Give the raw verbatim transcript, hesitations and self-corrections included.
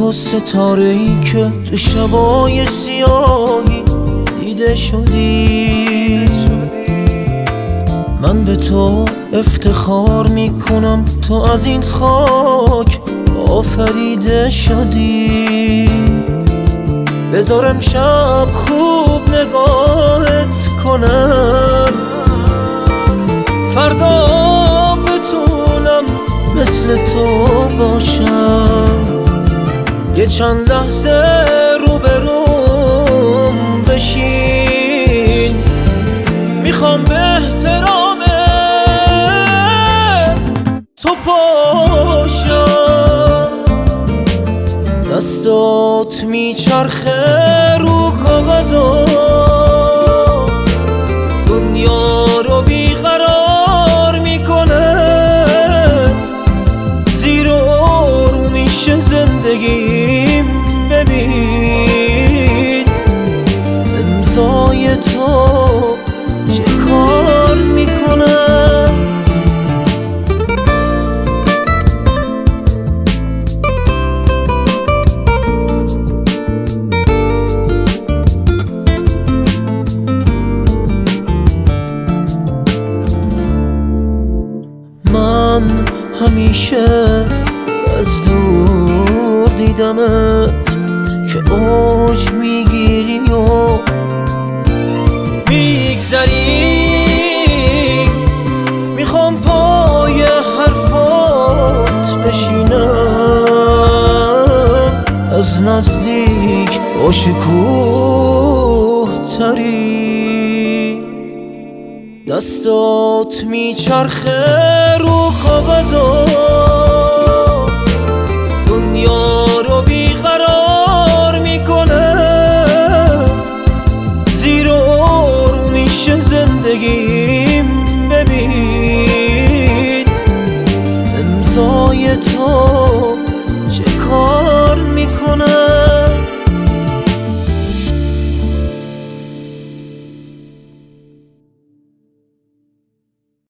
تو ستاره‌ای که تو شبای سیاهی دیده شدی. من به تو افتخار میکنم، تو از این خاک آفریده شدی. بذار امشب خوب نگاهت کنم، فردا بتونم مثل تو باشم. یه چند لحظه روبروم بشین، میخوام به احترام تو پاشم. دستات میچرخه رو کاغذا، دنیا رو بیقرار میکنه. زیر و رو میشه زندگیم، ببین امضای تو چه کار میکنه. من همیشه از دور دیدمت که اوج میگیری و میگذری. میخوام پای حرفات بشینم، از نزدیک آشکوه تری. دستات میچرخه رو کاغذا،